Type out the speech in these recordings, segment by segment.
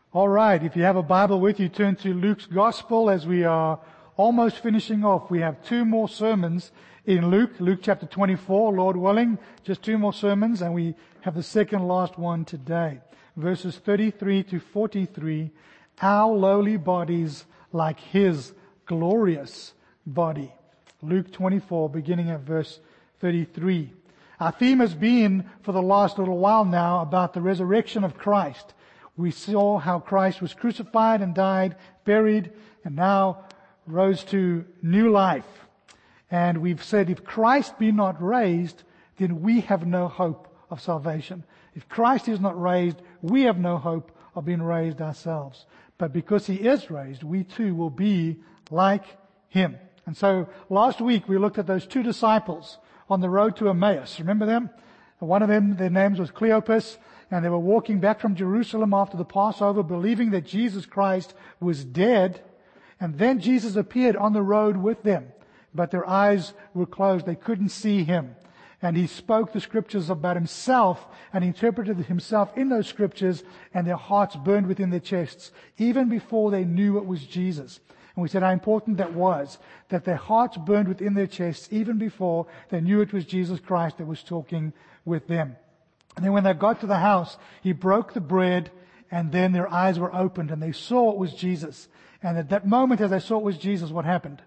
All right, if you have a Bible with you, turn to Luke's Gospel as we are almost finishing off. We have 2 more sermons in Luke chapter 24, Lord willing, just 2 more sermons, and we have the second last one today. Verses 33 to 43, our lowly bodies like His glorious body. Luke 24, beginning at verse 33. Our theme has been, for the last little while now, about the resurrection of Christ. We saw how Christ was crucified and died, buried, and now rose to new life. And we've said if Christ be not raised, then we have no hope of salvation. If Christ is not raised, we have no hope of being raised ourselves. But because He is raised, we too will be like Him. And so last week we looked at those 2 disciples on the road to Emmaus. Remember them? One of them, their names was Cleopas, and they were walking back from Jerusalem after the Passover, believing that Jesus Christ was dead. And then Jesus appeared on the road with them, but their eyes were closed. They couldn't see Him. And He spoke the scriptures about Himself and interpreted Himself in those scriptures, and their hearts burned within their chests, even before they knew it was Jesus. And we said how important that was, that their hearts burned within their chests, even before they knew it was Jesus Christ that was talking with them. And then when they got to the house, He broke the bread, and then their eyes were opened, and they saw it was Jesus. And at that moment, as they saw it was Jesus, what happened?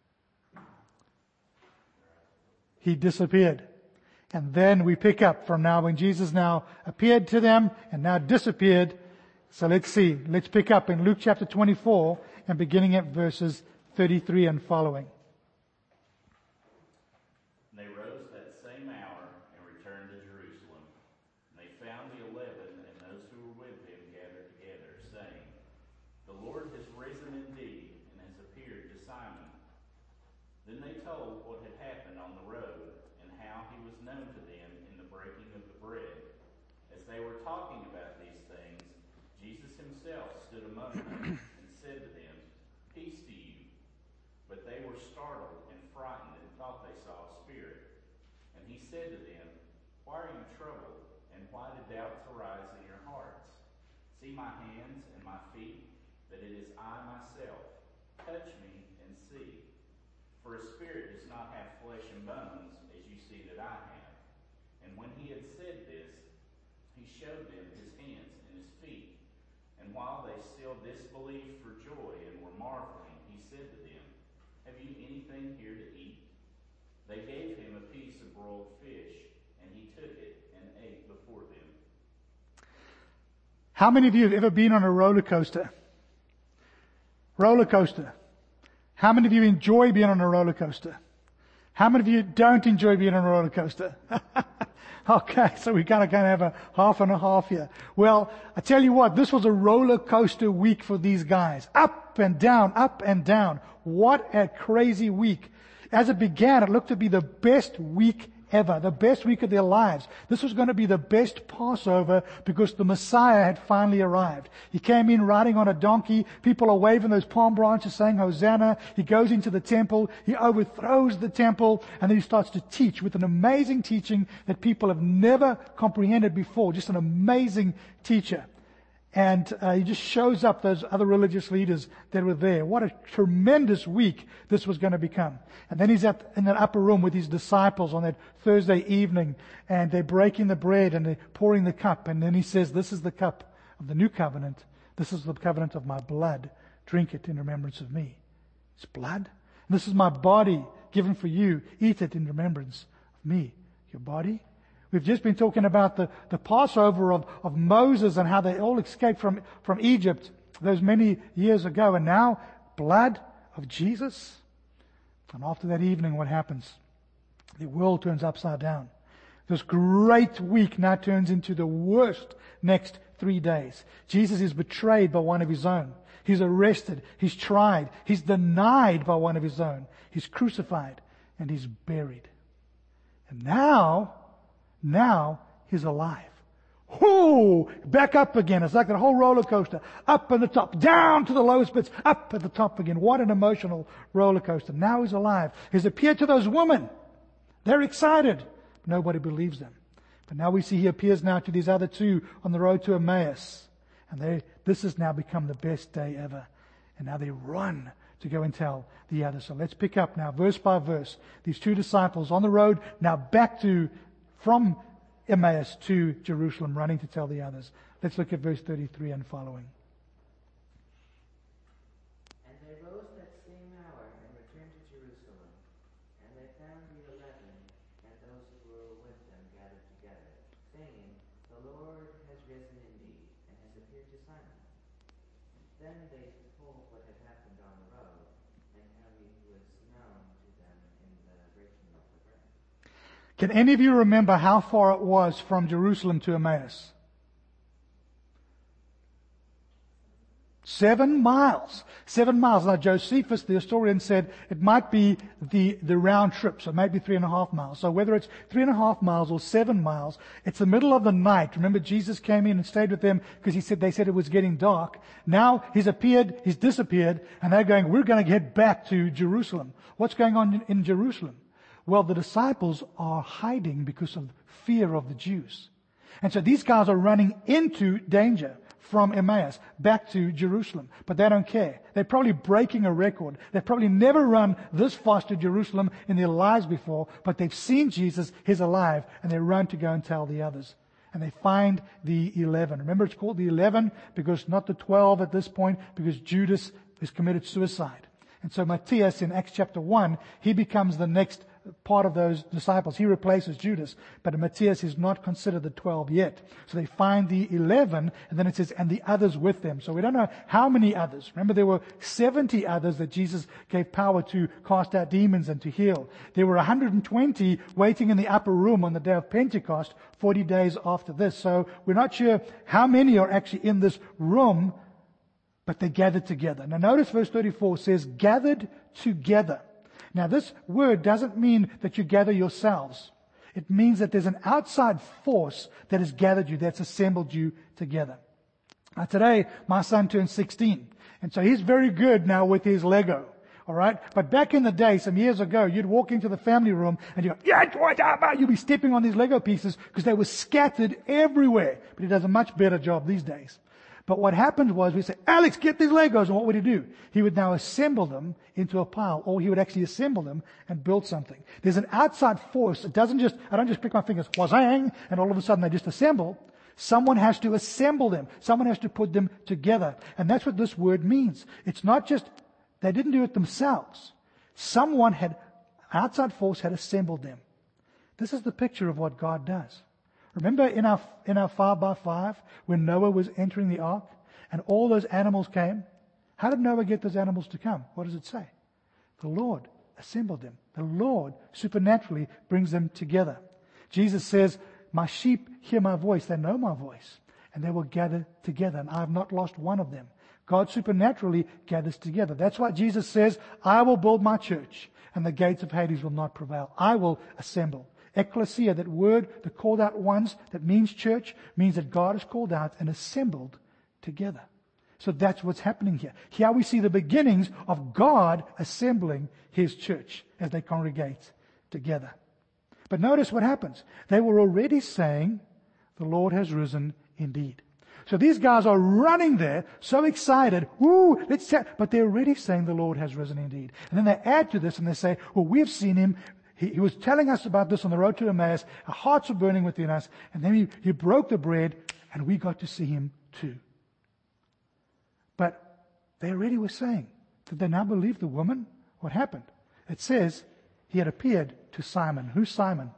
He disappeared. And then we pick up from now when Jesus now appeared to them and now disappeared. So let's see. Let's pick up in Luke chapter 24 and beginning at verses 33 and following. They rose that same hour and returned to Jerusalem. And they found the 11 and those who were with Him gathered together, saying, "The Lord has risen indeed and has appeared to Simon." Then they told what had happened on the road and how He was known to them in the breaking of the bread. As they were talking about these things, Jesus Himself stood among them and said to them, "Peace to you." But they were startled and frightened and thought they saw a spirit. And He said to them, "Why are you troubled, and why do doubts arise in your hearts? See my hands and my feet, that it is I myself. Touch me and see. For a spirit does not have flesh and bones, as you see that I have." And when He had said this, He showed them His hands and His feet. And while they still disbelieved for joy and were marveling, He said to them, "Have you anything here to eat?" They gave Him a piece of broiled fish, and He took it and ate before them. How many of you have ever been on a roller coaster? Roller coaster. How many of you enjoy being on a roller coaster? How many of you don't enjoy being on a roller coaster? Okay, so we kind of have a half and a half here. Well, I tell you what, this was a roller coaster week for these guys. Up and down, up and down. What a crazy week. As it began, it looked to be the best week ever, the best week of their lives. This was going to be the best Passover because the Messiah had finally arrived. He came in riding on a donkey. People are waving those palm branches saying Hosanna. He goes into the temple. He overthrows the temple, and then he starts to teach with an amazing teaching that people have never comprehended before. Just an amazing teacher. And he just shows up those other religious leaders that were there. What a tremendous week this was going to become. And then he's in that upper room with his disciples on that Thursday evening, and they're breaking the bread and they're pouring the cup. And then He says, "This is the cup of the new covenant. This is the covenant of my blood. Drink it in remembrance of me." It's blood. And this is my body given for you. Eat it in remembrance of me. Your body. We've just been talking about the Passover of Moses and how they all escaped from Egypt those many years ago. And now, blood of Jesus. And after that evening, what happens? The world turns upside down. This great week now turns into the worst next 3 days. Jesus is betrayed by one of His own. He's arrested. He's tried. He's denied by one of His own. He's crucified. And He's buried. And now He's alive. Whoo! Back up again. It's like that whole roller coaster. Up at the top, down to the lowest bits, up at the top again. What an emotional roller coaster. Now He's alive. He's appeared to those women. They're excited. Nobody believes them. But now we see He appears now to these other 2 on the road to Emmaus. And this has now become the best day ever. And now they run to go and tell the others. So let's pick up now, verse by verse. These two disciples on the road, now from Emmaus to Jerusalem, running to tell the others. Let's look at verse 33 and following. And they rose that same hour and returned to Jerusalem. And they found the 11 and those who were with them gathered together, saying, The Lord has risen indeed, and has appeared to Simon. Then they told what had happened on the road, and how he was known to them in the breaking of the bread. Can any of you remember how far it was from Jerusalem to Emmaus? 7 miles. 7 miles. Now Josephus, the historian, said it might be the round trip, so maybe 3.5 miles. So whether it's 3.5 miles or 7 miles, it's the middle of the night. Remember, Jesus came in and stayed with them because they said it was getting dark. Now he's disappeared, and they're going, we're going to get back to Jerusalem. What's going on in Jerusalem? Well, the disciples are hiding because of fear of the Jews. And so these guys are running into danger from Emmaus back to Jerusalem. But they don't care. They're probably breaking a record. They've probably never run this fast to Jerusalem in their lives before, but they've seen Jesus, He's alive, and they run to go and tell the others. And they find the 11. Remember, it's called the 11 because not the 12 at this point, because Judas has committed suicide. And so Matthias in Acts chapter 1, he becomes the next part of those disciples. He replaces Judas, but Matthias is not considered the 12 yet. So they find the 11, and then it says, and the others with them. So we don't know how many others. Remember, there were 70 others that Jesus gave power to cast out demons and to heal. There were 120 waiting in the upper room on the day of Pentecost, 40 days after this. So we're not sure how many are actually in this room, but they gathered together. Now notice verse 34 says, gathered together. Now this word doesn't mean that you gather yourselves. It means that there's an outside force that has gathered you, that's assembled you together. Now today, my son turned 16. And so he's very good now with his Lego. Alright? But back in the day, some years ago, you'd walk into the family room and you'd be stepping on these Lego pieces because they were scattered everywhere. But he does a much better job these days. But what happened was we said, Alex, get these Legos. And what would he do? He would now assemble them into a pile, or he would actually assemble them and build something. There's an outside force. I don't just click my fingers, wazang, and all of a sudden they just assemble. Someone has to assemble them. Someone has to put them together. And that's what this word means. It's not just, they didn't do it themselves. Outside force had assembled them. This is the picture of what God does. Remember in our 5x5 when Noah was entering the ark and all those animals came? How did Noah get those animals to come? What does it say? The Lord assembled them. The Lord supernaturally brings them together. Jesus says, my sheep hear my voice. They know my voice. And they will gather together. And I have not lost one of them. God supernaturally gathers together. That's why Jesus says, I will build my church and the gates of Hades will not prevail. I will assemble. Ecclesia, that word, the called out ones, that means church, means that God is called out and assembled together. So that's what's happening here. Here we see the beginnings of God assembling His church as they congregate together. But notice what happens. They were already saying, the Lord has risen indeed. So these guys are running there, so excited, but they're already saying the Lord has risen indeed. And then they add to this and they say, well, we've seen Him. He was telling us about this on the road to Emmaus. Our hearts were burning within us. And then he broke the bread and we got to see Him too. But they already were saying, did they now believe the woman? What happened? It says He had appeared to Simon. Who's Simon?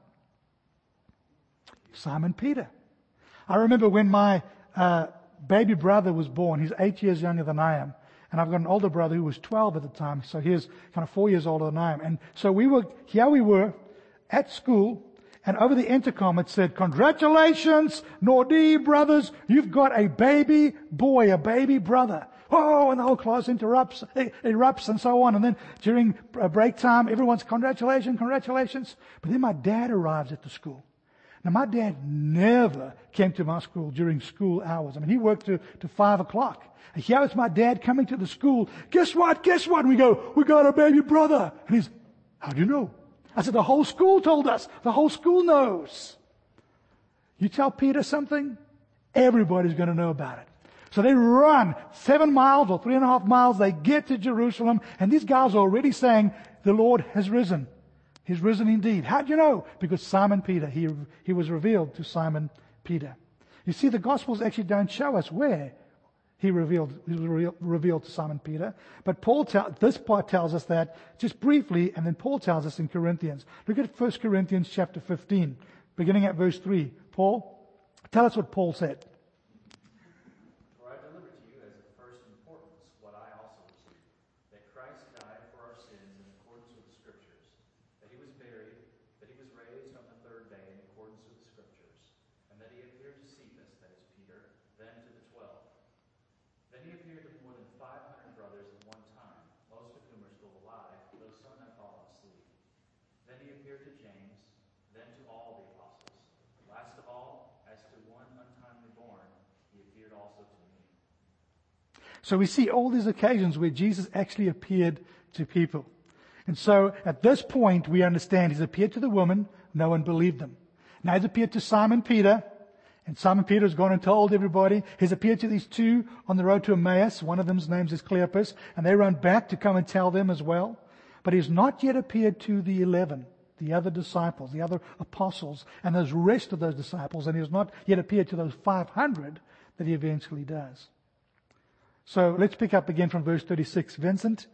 Simon Peter. I remember when my baby brother was born. He's 8 years younger than I am. And I've got an older brother who was 12 at the time, so he was kind of 4 years older than I am. And so we were at school, and over the intercom it said, congratulations, Nordie brothers, you've got a baby boy, a baby brother. Oh, and the whole class erupts and so on. And then during break time, everyone's congratulations. But then my dad arrives at the school. Now my dad never came to my school during school hours. I mean, he worked to 5 o'clock. And here is my dad coming to the school. Guess what? And we go, we got a baby brother. And he's, how do you know? I said, the whole school told us. The whole school knows. You tell Peter something, everybody's going to know about it. So they run 7 miles or 3.5 miles. They get to Jerusalem, and these guys are already saying, the Lord has risen. He's risen indeed. How do you know? Because Simon Peter, he was revealed to Simon Peter. You see, the Gospels actually don't show us where he was revealed to Simon Peter. But this part tells us that just briefly, and then Paul tells us in Corinthians. Look at 1 Corinthians chapter 15, beginning at verse 3. Paul, tell us what Paul said. For I delivered to you as of first importance what I also received, that Christ died for our sins in accordance with the Scriptures, that he was buried, that he was raised on the third day in accordance with the Scriptures, and that he appeared to Cephas, that is Peter, then to the 12. Then he appeared to more than 500 brothers at one time, most of whom are still alive, though some have fallen asleep. Then he appeared to James, then to all the apostles. Last of all, as to one untimely born, he appeared also to me. So we see all these occasions where Jesus actually appeared to people. And so at this point, we understand he's appeared to the woman. No one believed him. Now he's appeared to Simon Peter. And Simon Peter has gone and told everybody. He's appeared to these two on the road to Emmaus. One of them's name is Cleopas. And they run back to come and tell them as well. But he's not yet appeared to the 11, the other disciples, the other apostles, and the rest of those disciples. And he has not yet appeared to those 500 that he eventually does. So let's pick up again from verse 36. Vincent?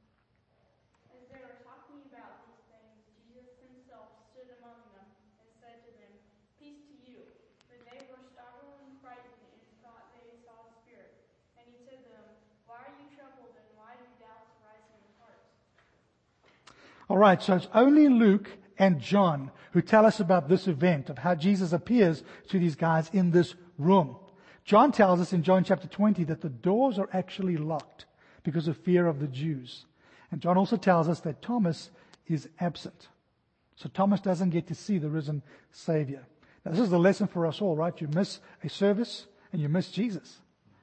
As they were talking about these things, Jesus himself stood among them and said to them, "Peace to you." But they were startled and frightened and thought they saw a spirit. And he said to them, "Why are you troubled and why do doubts arise in your hearts?" All right, so it's only Luke and John who tell us about this event of how Jesus appears to these guys in this room. John tells us in John chapter 20 that the doors are actually locked because of fear of the Jews. And John also tells us that Thomas is absent. So Thomas doesn't get to see the risen Savior. Now, this is the lesson for us all, right? You miss a service and you miss Jesus.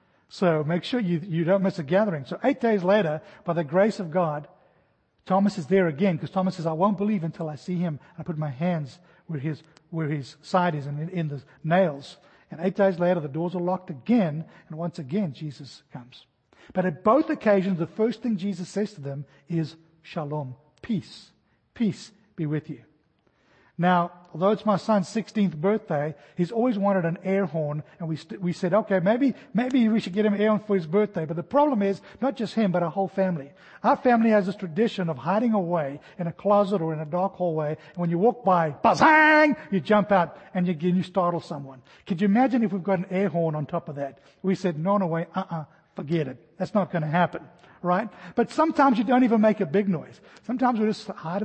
So make sure you don't miss a gathering. So 8 days later, by the grace of God, Thomas is there again, because Thomas says, "I won't believe until I see him. I put my hands where his side is and in the nails." And 8 days later, the doors are locked again, and once again, Jesus comes. But at both occasions, the first thing Jesus says to them is, "Shalom," peace. Peace be with you. Now, although it's my son's 16th birthday, he's always wanted an air horn, and we said, okay, maybe we should get him an air horn for his birthday. But the problem is, not just him, but our whole family. Our family has this tradition of hiding away in a closet or in a dark hallway, and when you walk by, bang, you jump out and you startle someone. Could you imagine if we've got an air horn on top of that? We said, no way, forget it. That's not going to happen. Right? But sometimes you don't even make a big noise. Sometimes we just hide in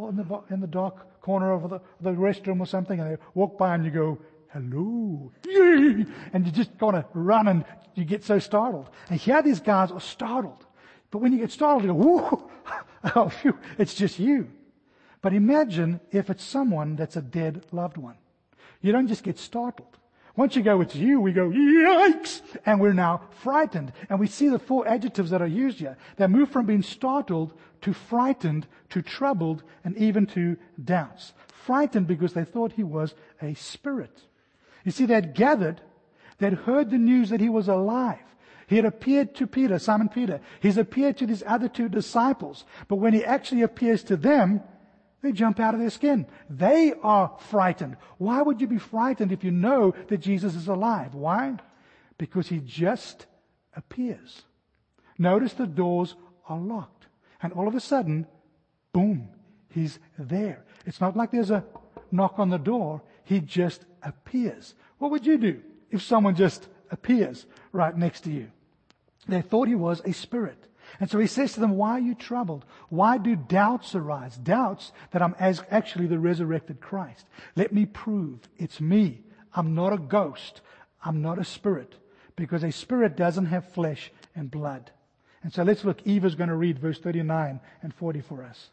the dark corner of the restroom or something, and they walk by and you go, "Hello." Yay! And you just kind of run and you get so startled. And here these guys are startled. But when you get startled, you go, "Whoa!" Oh, phew, it's just you. But imagine if it's someone that's a dead loved one. You don't just get startled. Once you go, "It's you," we go, "Yikes!" And we're now frightened. And we see the 4 adjectives that are used here. They move from being startled to frightened to troubled and even to doubts. Frightened because they thought he was a spirit. You see, they'd gathered, they'd heard the news that he was alive. He had appeared to Peter, Simon Peter. He's appeared to these other 2 disciples. But when he actually appears to them, they jump out of their skin. They are frightened. Why would you be frightened if you know that Jesus is alive? Why? Because he just appears. Notice the doors are locked. And all of a sudden, boom, he's there. It's not like there's a knock on the door. He just appears. What would you do if someone just appears right next to you? They thought he was a spirit. And so he says to them, "Why are you troubled? Why do doubts arise?" Doubts that I'm actually the resurrected Christ. Let me prove it's me. I'm not a ghost. I'm not a spirit. Because a spirit doesn't have flesh and blood. And so let's look. Eva's going to read verse 39 and 40 for us.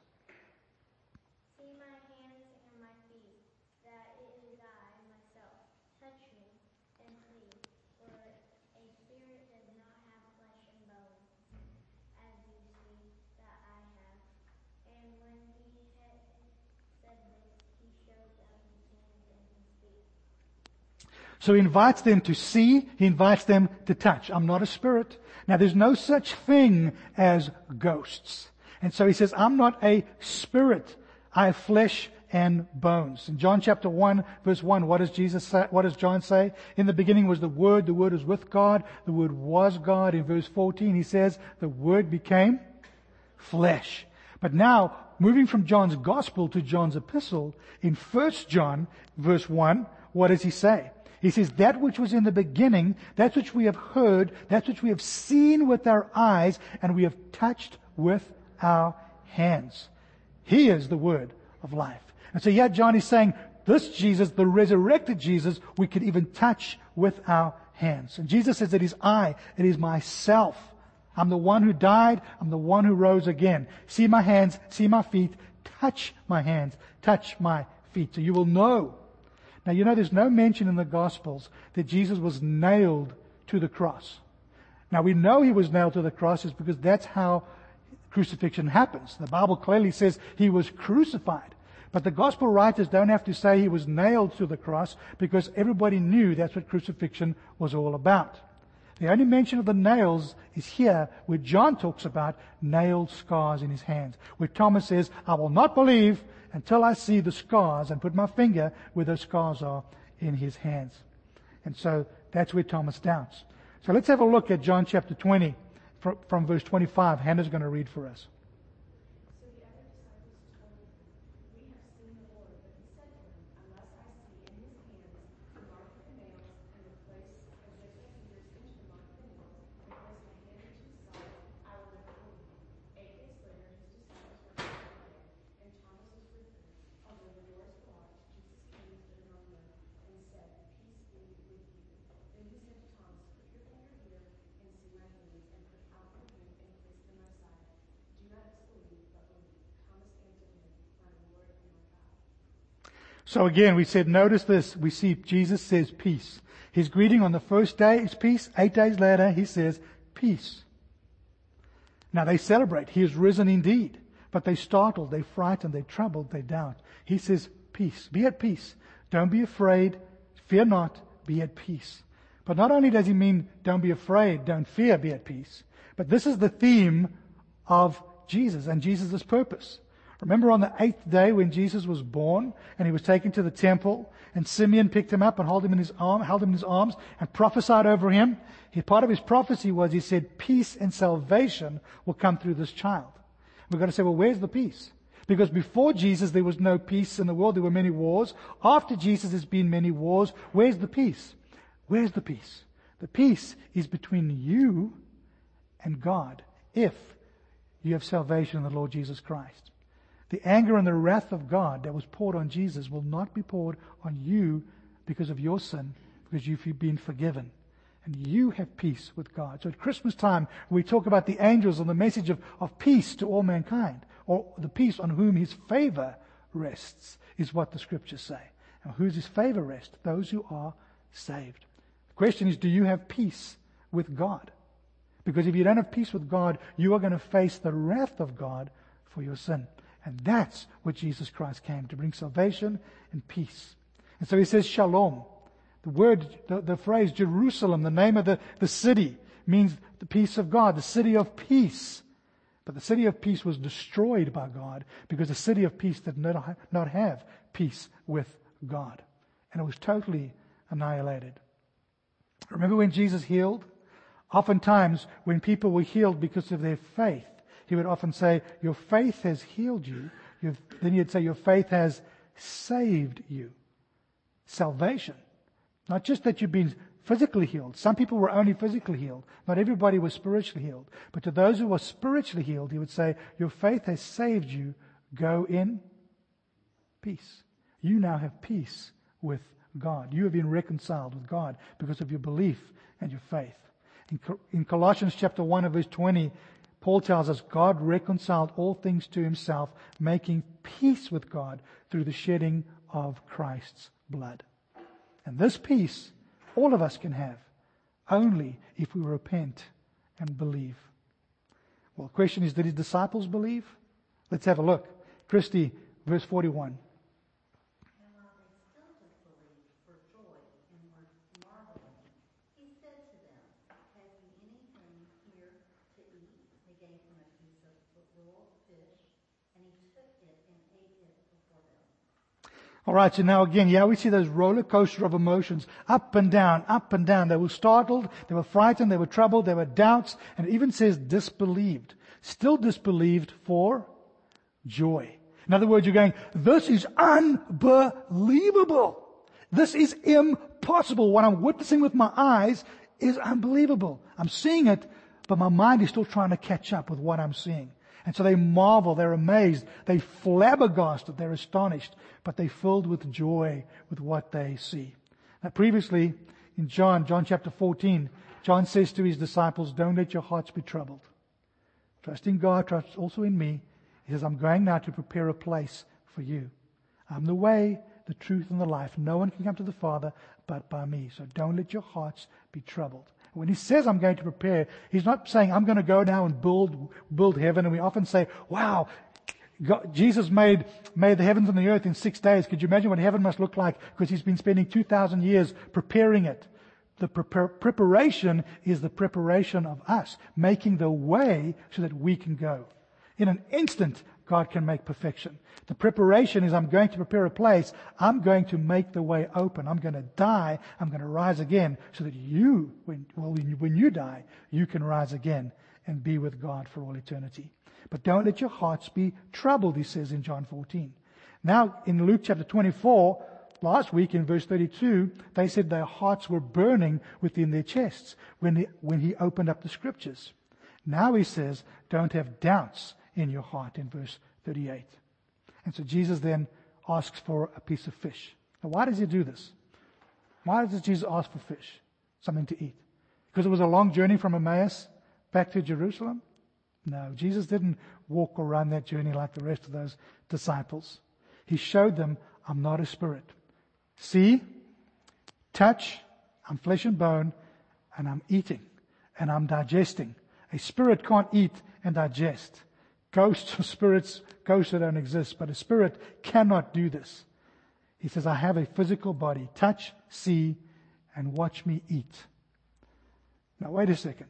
"See my hands and my feet, that it is I myself. Touch me and see, for a spirit does not have flesh and bones, as you see that I have." And when he had said this, he showed them his hands and his feet. So he invites them to see, he invites them to touch. I'm not a spirit. Now there's no such thing as ghosts. And so he says, I'm not a spirit. I have flesh and bones. In John chapter 1, verse 1, what does Jesus say? What does John say? In the beginning was the Word was with God, the Word was God. In verse 14, he says, the Word became flesh. But now, moving from John's gospel to John's epistle, in 1 John, verse 1, what does he say? He says, that which was in the beginning, that which we have heard, that which we have seen with our eyes, and we have touched with our hands. He is the Word of life. And so yeah, John is saying, this Jesus, the resurrected Jesus, we can even touch with our hands. And Jesus says, it is I, it is myself. I'm the one who died, I'm the one who rose again. See my hands, see my feet, touch my hands, touch my feet. So you will know. Now you know there's no mention in the Gospels that Jesus was nailed to the cross. Now we know he was nailed to the cross is because that's how crucifixion happens. The Bible clearly says he was crucified. But the Gospel writers don't have to say he was nailed to the cross because everybody knew that's what crucifixion was all about. The only mention of the nails is here where John talks about nailed scars in his hands. Where Thomas says, I will not believe until I see the scars and put my finger where those scars are in his hands. And so that's where Thomas doubts. So let's have a look at John chapter 20 from verse 25. Hannah's going to read for us. So again, we said, notice this. We see Jesus says peace. His greeting on the first day is peace. 8 days later, he says peace. Now they celebrate. He is risen indeed. But they startled, they frightened, they troubled, they doubt. He says peace. Be at peace. Don't be afraid. Fear not. Be at peace. But not only does he mean don't be afraid, don't fear, be at peace. But this is the theme of Jesus and Jesus' purpose. Remember on the 8th day when Jesus was born and he was taken to the temple and Simeon picked him up and held him in his arms and prophesied over him. Part of his prophecy was he said peace and salvation will come through this child. We've got to say, well, where's the peace? Because before Jesus there was no peace in the world. There were many wars. After Jesus there's been many wars. Where's the peace? Where's the peace? The peace is between you and God if you have salvation in the Lord Jesus Christ. The anger and the wrath of God that was poured on Jesus will not be poured on you because of your sin, because you've been forgiven. And you have peace with God. So at Christmas time, we talk about the angels and the message of peace to all mankind, or the peace on whom his favor rests, is what the scriptures say. And whose his favor rests? Those who are saved. The question is, do you have peace with God? Because if you don't have peace with God, you are going to face the wrath of God for your sin. And that's what Jesus Christ came, to bring salvation and peace. And so he says shalom. The word, the phrase Jerusalem, the name of the city, means the peace of God, the city of peace. But the city of peace was destroyed by God because the city of peace did not have peace with God. And it was totally annihilated. Remember when Jesus healed? Oftentimes, when people were healed because of their faith, he would often say, your faith has healed you. Then he'd say, your faith has saved you. Salvation. Not just that you've been physically healed. Some people were only physically healed. Not everybody was spiritually healed. But to those who were spiritually healed, he would say, your faith has saved you. Go in peace. You now have peace with God. You have been reconciled with God because of your belief and your faith. In Colossians chapter 1 and verse 20, Paul tells us God reconciled all things to himself, making peace with God through the shedding of Christ's blood. And this peace, all of us can have, only if we repent and believe. Well, the question is, did his disciples believe? Let's have a look. Christy, verse 41. little fish, and he took it and ate it before them. All right, so now again, we see those roller coaster of emotions, up and down, up and down. They were startled, they were frightened, they were troubled, there were doubts, and it even says disbelieved. Still disbelieved for joy. In other words, you're going, this is unbelievable. This is impossible. What I'm witnessing with my eyes is unbelievable. I'm seeing it, but my mind is still trying to catch up with what I'm seeing. And so they marvel, they're amazed, they flabbergasted, they're astonished, but they're filled with joy with what they see. Now previously, in John chapter 14, John says to his disciples, don't let your hearts be troubled. Trust in God, trust also in me. He says, I'm going now to prepare a place for you. I'm the way, the truth, and the life. No one can come to the Father but by me. So don't let your hearts be troubled. When he says I'm going to prepare, he's not saying I'm going to go now and build heaven. And we often say, wow, Jesus made the heavens and the earth in 6 days. Could you imagine what heaven must look like? Because he's been spending 2,000 years preparing it. The preparation is the preparation of us, making the way so that we can go. In an instant, God can make perfection. The preparation is I'm going to prepare a place. I'm going to make the way open. I'm going to die. I'm going to rise again so that you, when you die, you can rise again and be with God for all eternity. But don't let your hearts be troubled, he says in John 14. Now, in Luke chapter 24, last week in verse 32, they said their hearts were burning within their chests when he opened up the scriptures. Now he says, don't have doubts in your heart in verse 38. And so Jesus then asks for a piece of fish. Now why does he do this? Why does Jesus ask for fish? Something to eat? Because it was a long journey from Emmaus back to Jerusalem? No, Jesus didn't walk or run that journey like the rest of those disciples. He showed them, I'm not a spirit. See, touch, I'm flesh and bone, and I'm eating, and I'm digesting. A spirit can't eat and digest. Ghosts or spirits, ghosts that don't exist, but a spirit cannot do this. He says, I have a physical body. Touch, see, and watch me eat. Now wait a second.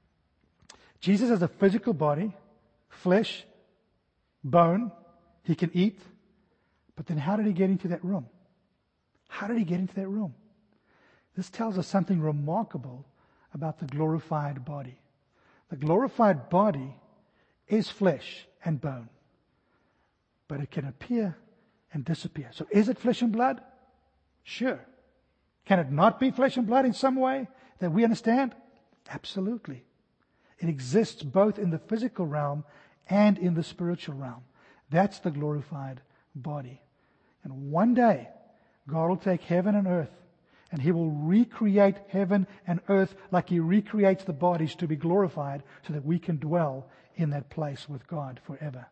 Jesus has a physical body, flesh, bone, he can eat, but then how did he get into that room? How did he get into that room? This tells us something remarkable about the glorified body. The glorified body is flesh and bone, but it can appear and disappear. So is it flesh and blood? Sure. Can it not be flesh and blood in some way that we understand? Absolutely. It exists both in the physical realm and in the spiritual realm. That's the glorified body. And one day, God will take heaven and earth, and he will recreate heaven and earth like he recreates the bodies to be glorified so that we can dwell in that place with God forever.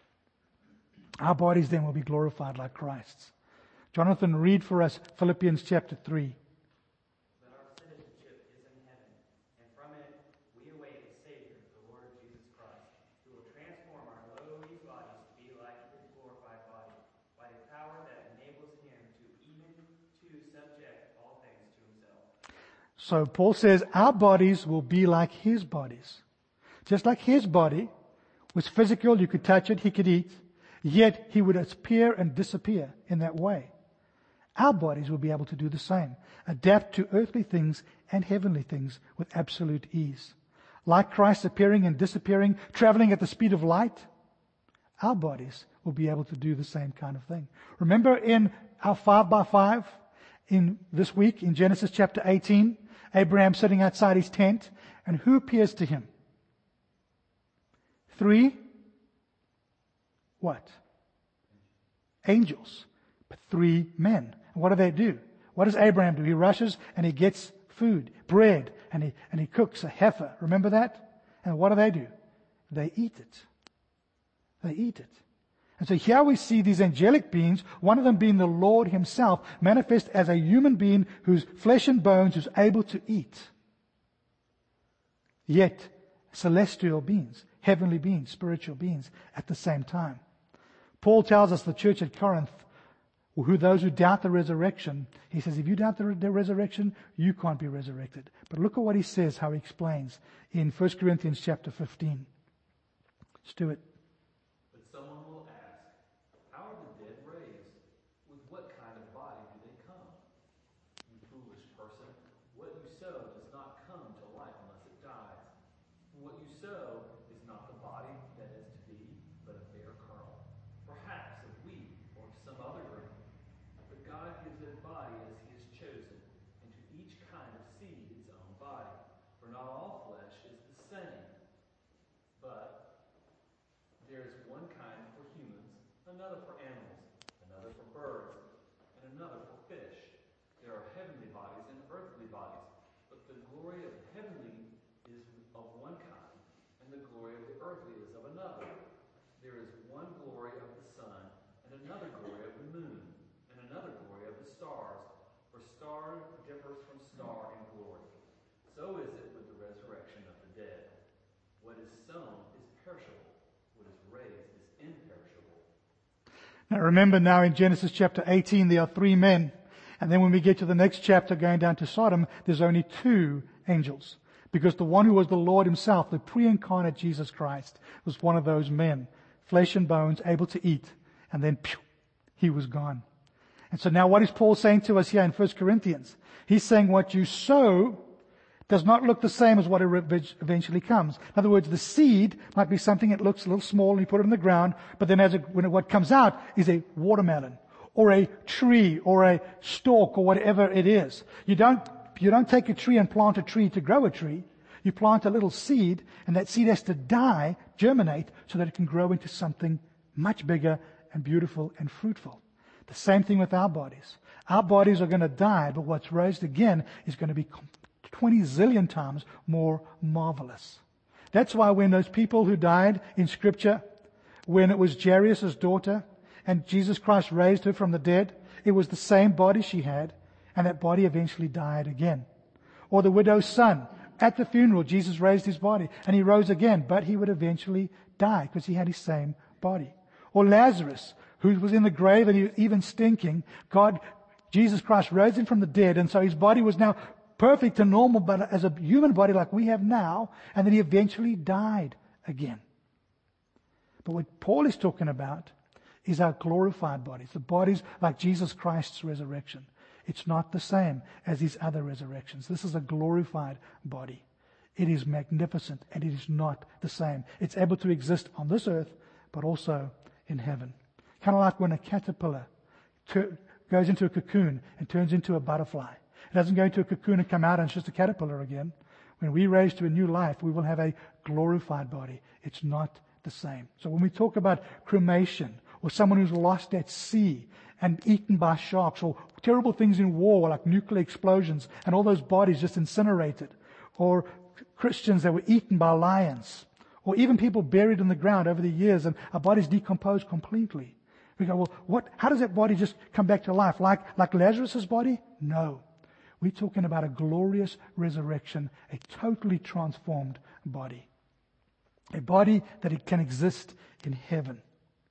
Our bodies then will be glorified like Christ's. Jonathan, read for us Philippians chapter 3. But our citizenship is in heaven, and from it we await a Savior, the Lord Jesus Christ, who will transform our lowly bodies to be like his glorified body, by the power that enables him to even to subject all things to himself. So Paul says our bodies will be like his bodies. Just like his body was physical, you could touch it, he could eat, yet he would appear and disappear in that way. Our bodies will be able to do the same, adapt to earthly things and heavenly things with absolute ease. Like Christ appearing and disappearing, traveling at the speed of light, our bodies will be able to do the same kind of thing. Remember in our 5x5, in this week, in Genesis chapter 18, Abraham sitting outside his tent, and who appears to him? 3 what? Angels. But 3 men. And what do? What does Abraham do? He rushes and he gets food, bread, and he cooks a heifer. Remember that? And what do? They eat it. They eat it. And so here we see these angelic beings, one of them being the Lord himself, manifest as a human being who's flesh and bones, who's able to eat. Yet, celestial beings, heavenly beings, spiritual beings at the same time. Paul tells us the church at Corinth, those who doubt the resurrection, he says, if you doubt the resurrection, you can't be resurrected. But look at what he says, how he explains in 1 Corinthians chapter 15. Stuart. So is it with the resurrection of the dead. What is sown is perishable. What is raised is imperishable. Now remember now in Genesis chapter 18 there are 3 men. And then when we get to the next chapter going down to Sodom, there's only 2 angels. Because the one who was the Lord himself, the pre-incarnate Jesus Christ, was one of those men. Flesh and bones, able to eat. And then, he was gone. And so now what is Paul saying to us here in 1 Corinthians? He's saying what you sow does not look the same as what eventually comes. In other words, the seed might be something that looks a little small and you put it in the ground, but then what comes out is a watermelon or a tree or a stalk or whatever it is. You don't take a tree and plant a tree to grow a tree. You plant a little seed and that seed has to die, germinate, so that it can grow into something much bigger and beautiful and fruitful. The same thing with our bodies. Our bodies are going to die, but what's raised again is going to be 20 zillion times more marvelous. That's why when those people who died in Scripture, when it was Jairus' daughter, and Jesus Christ raised her from the dead, it was the same body she had, and that body eventually died again. Or the widow's son, at the funeral, Jesus raised his body, and he rose again, but he would eventually die, because he had his same body. Or Lazarus, who was in the grave and he was even stinking, Jesus Christ raised him from the dead, and so his body was now perfect and normal, but as a human body like we have now, and then he eventually died again. But what Paul is talking about is our glorified bodies, the bodies like Jesus Christ's resurrection. It's not the same as these other resurrections. This is a glorified body. It is magnificent, and it is not the same. It's able to exist on this earth, but also in heaven. Kind of like when a caterpillar goes into a cocoon and turns into a butterfly. It doesn't go into a cocoon and come out and it's just a caterpillar again. When we raise to a new life, we will have a glorified body. It's not the same. So when we talk about cremation, or someone who's lost at sea and eaten by sharks, or terrible things in war like nuclear explosions and all those bodies just incinerated, or Christians that were eaten by lions, or even people buried in the ground over the years and our bodies decomposed completely. We go, well, how does that body just come back to life? Like Lazarus' body? No. We're talking about a glorious resurrection, a totally transformed body. A body that it can exist in heaven.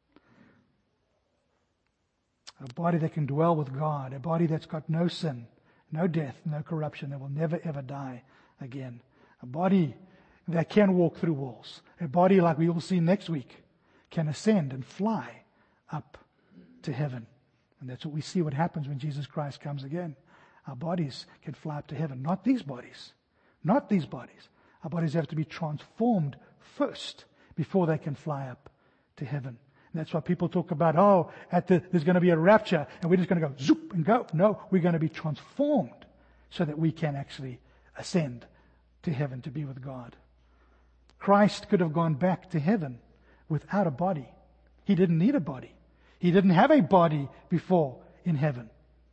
A body that can dwell with God. A body that's got no sin, no death, no corruption, that will never ever die again. A body that can walk through walls. A body like we will see next week can ascend and fly up to heaven. And that's what we see what happens when Jesus Christ comes again. Our bodies can fly up to heaven. Not these bodies. Not these bodies. Our bodies have to be transformed first before they can fly up to heaven. And that's why people talk about, there's going to be a rapture and we're just going to go zoop and go. No, we're going to be transformed so that we can actually ascend to heaven to be with God. Christ could have gone back to heaven without a body. He didn't need a body. He didn't have a body before in heaven.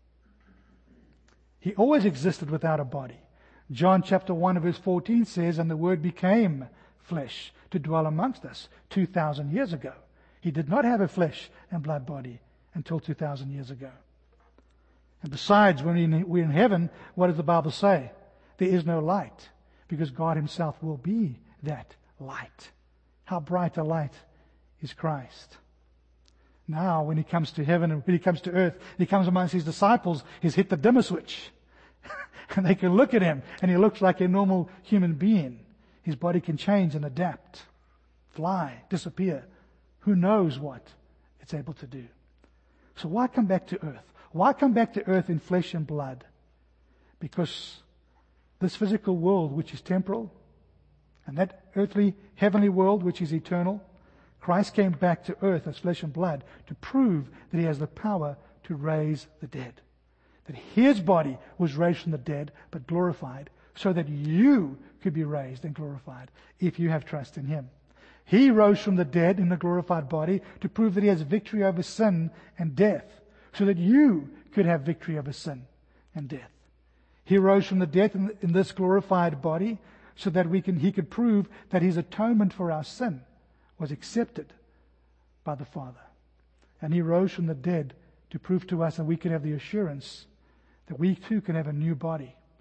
He always existed without a body. John chapter 1 verse 14 says, and the Word became flesh to dwell amongst us 2,000 years ago. He did not have a flesh and blood body until 2,000 years ago. And besides, when we're in heaven, what does the Bible say? There is no light, because God himself will be that light. How bright a light is Christ. Now, when he comes to heaven and when he comes to earth, he comes amongst his disciples, he's hit the dimmer switch. And they can look at him, and he looks like a normal human being. His body can change and adapt, fly, disappear. Who knows what it's able to do. So why come back to earth? Why come back to earth in flesh and blood? Because this physical world, which is temporal, and that earthly, heavenly world, which is eternal, Christ came back to earth as flesh and blood to prove that he has the power to raise the dead. That his body was raised from the dead, but glorified, so that you could be raised and glorified if you have trust in him. He rose from the dead in a glorified body to prove that he has victory over sin and death, so that you could have victory over sin and death. He rose from the dead in this glorified body so that he could prove that his atonement for our sin was accepted by the Father. And he rose from the dead to prove to us that we could have the assurance that we too can have a new body.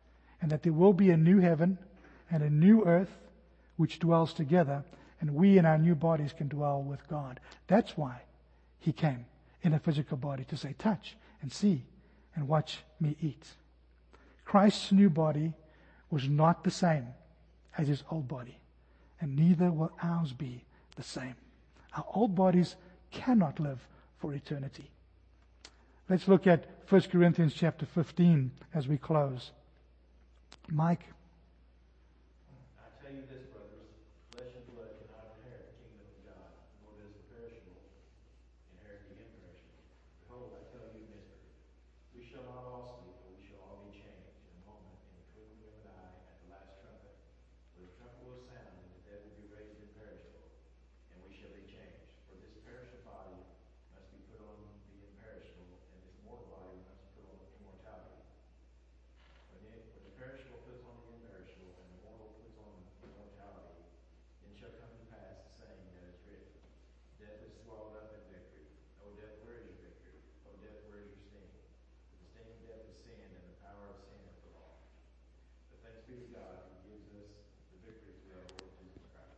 and that there will be a new heaven and a new earth which dwells together, and we in our new bodies can dwell with God. That's why he came in a physical body, to say, touch and see and watch me eat. Christ's new body was not the same as his old body, and neither will ours be the same. Our old bodies cannot live for eternity. Let's look at 1 Corinthians chapter 15 as we close. Mike. I tell you this, brothers, flesh and blood cannot inherit the kingdom of God, nor does the perishable inherit the imperishable. Behold, I tell you a mystery. We shall not all sleep, but we shall all be changed in a moment, in the twinkling of an eye, at the last trumpet. For the trumpet will sound, and the dead will be raised imperishable, and we shall be changed. For this perishable body must be put on the imperishable, and this mortal body must put on immortality. When the perishable puts on the imperishable, and the mortal puts on immortality, then shall come to pass the saying that is written, Death is swallowed up in victory. O death, where is your victory? O death, where is your sting? For the sting of death is sin, and the power of sin is the law. But thanks be to God who gives us the victory through our Lord Jesus Christ.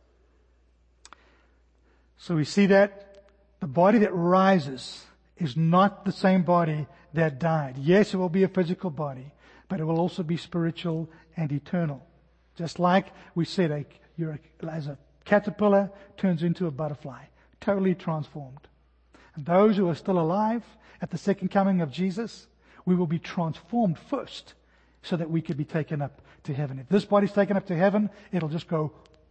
So we see that the body that rises is not the same body that died. Yes, it will be a physical body, but it will also be spiritual and eternal. Just like we said, as a caterpillar turns into a butterfly, totally transformed. And those who are still alive at the second coming of Jesus, we will be transformed first so that we could be taken up to heaven. If this body's taken up to heaven, it'll just go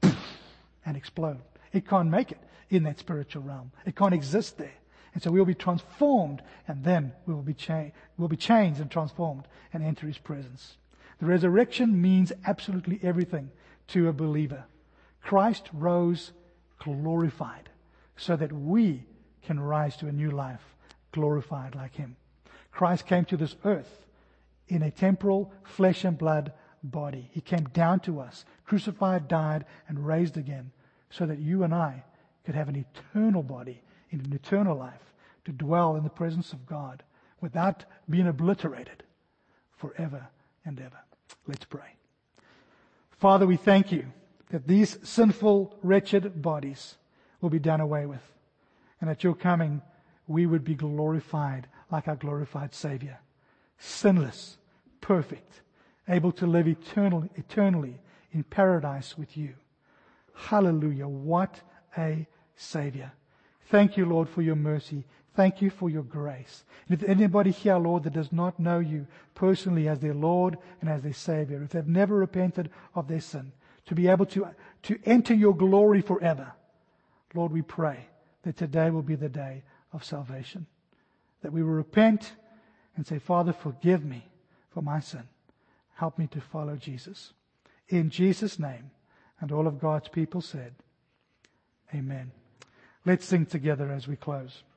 and explode. It can't make it in that spiritual realm. It can't exist there. And so we'll be transformed, and then we'll be changed and transformed and enter his presence. The resurrection means absolutely everything to a believer. Christ rose glorified so that we can rise to a new life glorified like him. Christ came to this earth in a temporal flesh and blood body. He came down to us, crucified, died, and raised again so that you and I could have an eternal body in an eternal life to dwell in the presence of God without being obliterated forever and ever. Let's pray. Father, we thank you that these sinful, wretched bodies will be done away with, and at your coming we would be glorified like our glorified Savior, sinless, perfect, able to live eternally in paradise with you. Hallelujah. What a Savior. Thank you, Lord, for your mercy. Thank you for your grace. And if anybody here, Lord, that does not know you personally as their Lord and as their Savior, if they've never repented of their sin, to be able to enter your glory forever, Lord, we pray that today will be the day of salvation. That we will repent and say, Father, forgive me for my sin. Help me to follow Jesus. In Jesus' name, and all of God's people said, Amen. Let's sing together as we close.